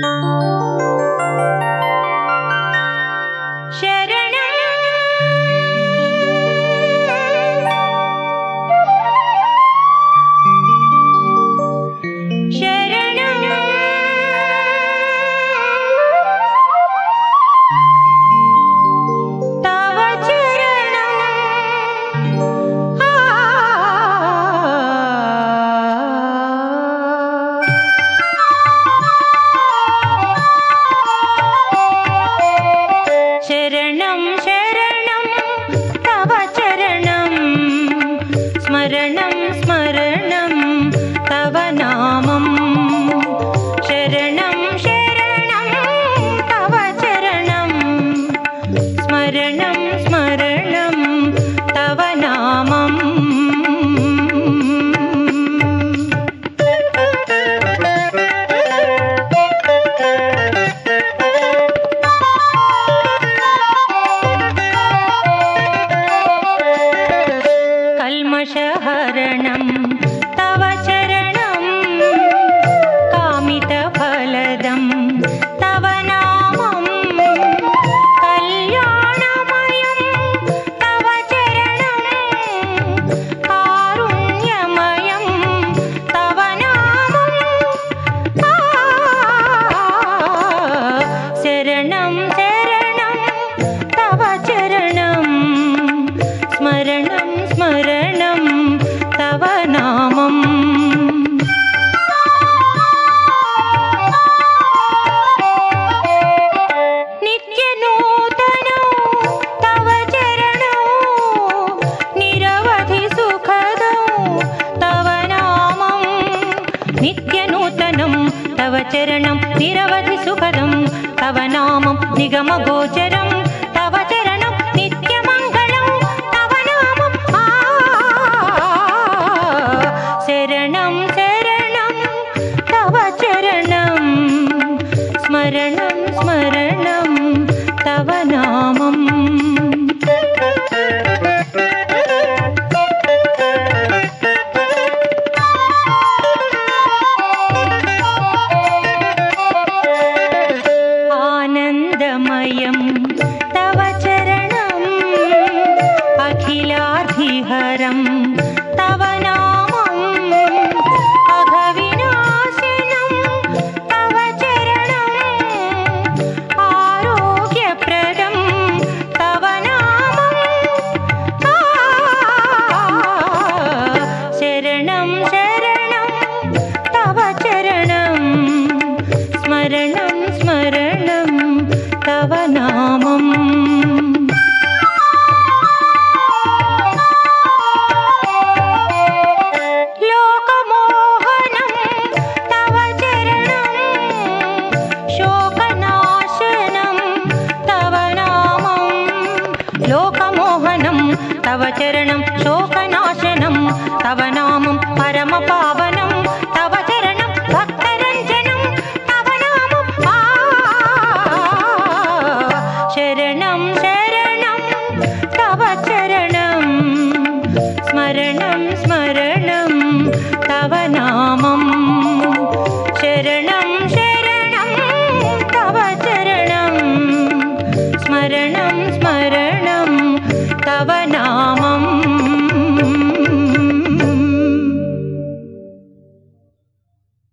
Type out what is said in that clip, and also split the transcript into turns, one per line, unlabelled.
स्मरणं स्मरणं तव नामं शरणं शरणं तव चरणं स्मरणं स्मरणं तव नामम् कल्मषहरणं तव चरणं कामितफलदं तव नामं कल्याणमयं तव चरणं कारुण्यमयं तव नामं शरणं शरणं तव चरणं स्मरणं स्मरणं तव नामम् नित्यनूतनं तव चरणं निरवधि सुखदं तव नामं नित्यनूतनं तव चरणं निरवधि सुखदं तव नामं निगमगोचरं तव चरणं नित्यमङ्गलं तव नामं शरणं शरणं तव चरणं स्मरणं स्मरणं तव नामम् आनन्दमयं तव चरणम् अखिलार्धिहरं तव नामम् अघविनाशिनं तव चरणम् आरोग्यप्रदं तव नामम् शरणं शरणं तव चरणं स्मरणं स्मरणं तव नामम् लोकमोहनं तव चरणं शोकनाशनं तव नामं लोकमोहनं तव चरणं